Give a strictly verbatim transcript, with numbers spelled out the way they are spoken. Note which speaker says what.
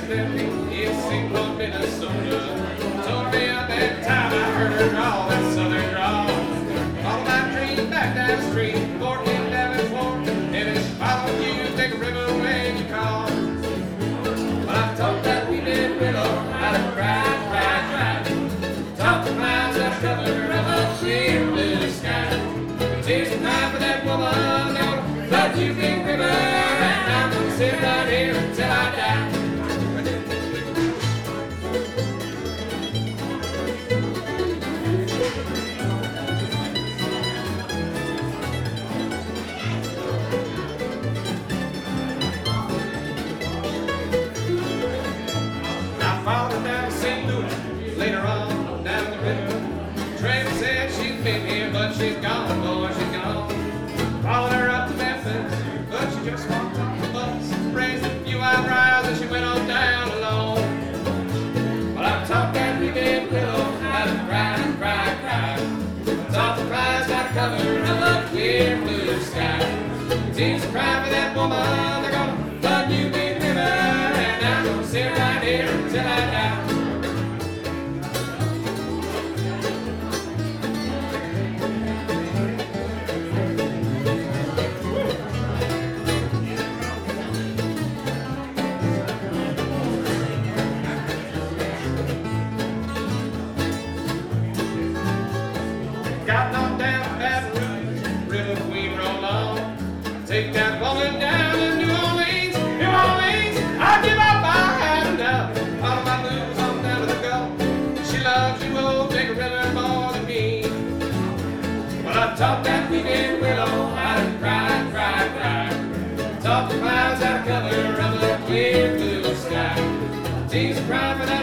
Speaker 1: Mississippi, in Saint Louis, Minnesota. Told me at that time I heard her drawl, that southern drawl. All my dreams back down the street, fourteen Davenport. And if she followed you, take a river when you call. But I taught that we did willow how to cry, cry, cry. Taught the clouds out of cover of a clear blue sky. Tears and cry for that woman, gonna flood you big river. And I'm gonna sit right here until I die. Later on, down the river, Travis said she's been here, but she's gone, boy, she's gone. Followed her up to Memphis, but she just walked off the bus, raised a few eyebrows, and she went on down alone. Well, I taught that weekend willow how to cry, cry, cry. Taught the cries how to cover of a clear blue sky. Tears to cry for that woman, they're gonna flood you big river, and I'm gonna sit right here until I die. Got knocked down Baton Rouge, River Queen roll on. Take that woman down to New Orleans, New Orleans. I give up, I had enough. All of my blues on down to the Gulf. She loves you, oh, big river more than me. Well, I taught that weekend willow how to cry, cry, cry. Taught the clouds how to cover of a clear blue sky. Tears cry for that.